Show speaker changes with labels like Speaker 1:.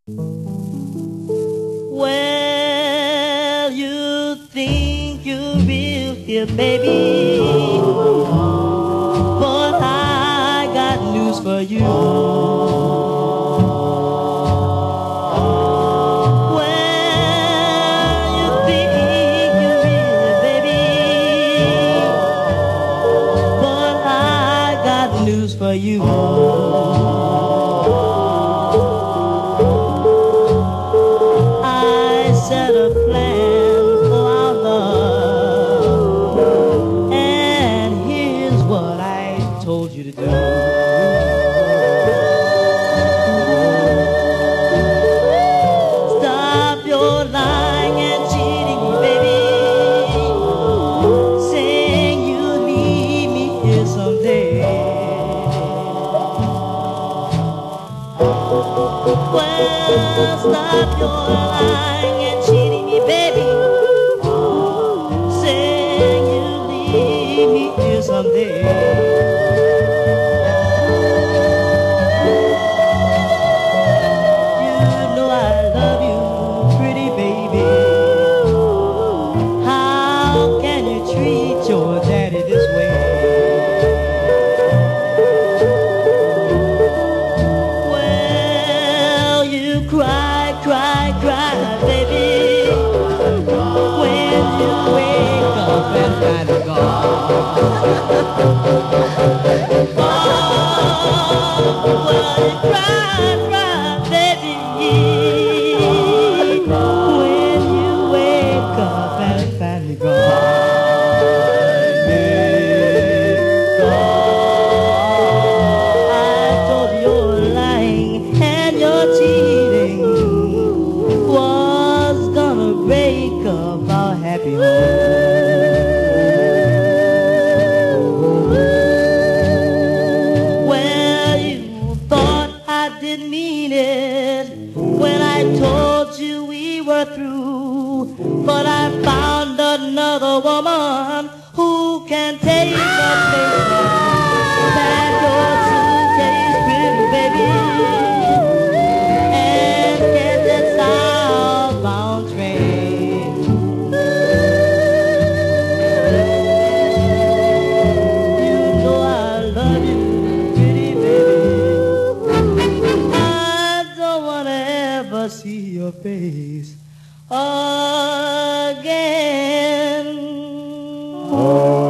Speaker 1: Well, you think you're real here, baby, but I got news for you. Well, you think you're real, baby, but I got news for you. Set a plan for our love, and here's what I told you to do. Stop your lying and cheating me, baby, saying you'll leave me here someday. Well, stop your lying and cheating me, baby, saying you'll leave me here someday. You know I love you, pretty baby. How can you treat your daddy this way? Well, you cry, cry, cry, baby, when you wake up and find a God. Oh, well, you cry, cry, baby, when you wake up and find a God. I told you you're lying and you're cheating was gonna break up our happy home. Well, you thought I didn't mean it when I told you we were through, but I found another woman who can take the place that your suitcase, pretty baby, and get that southbound train. You know I love you, pretty baby. I don't wanna ever see your face again.